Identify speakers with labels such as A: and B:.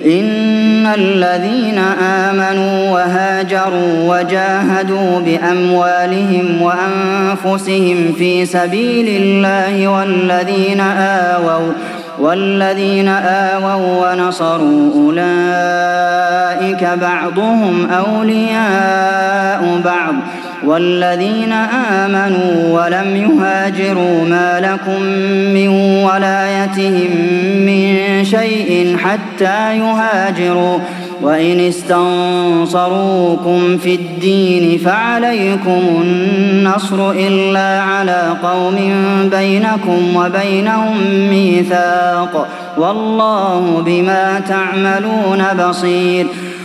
A: إن الذين آمنوا وهاجروا وجاهدوا بأموالهم وأنفسهم في سبيل الله والذين آووا ونصروا أولئك بعضهم أولياء بعض والذين آمنوا ولم يهاجروا ما لكم من ولايتهم من شيء حتى يهاجروا وإن استنصروكم في الدين فعليكم النصر إلا على قوم بينكم وبينهم ميثاق والله بما تعملون بصير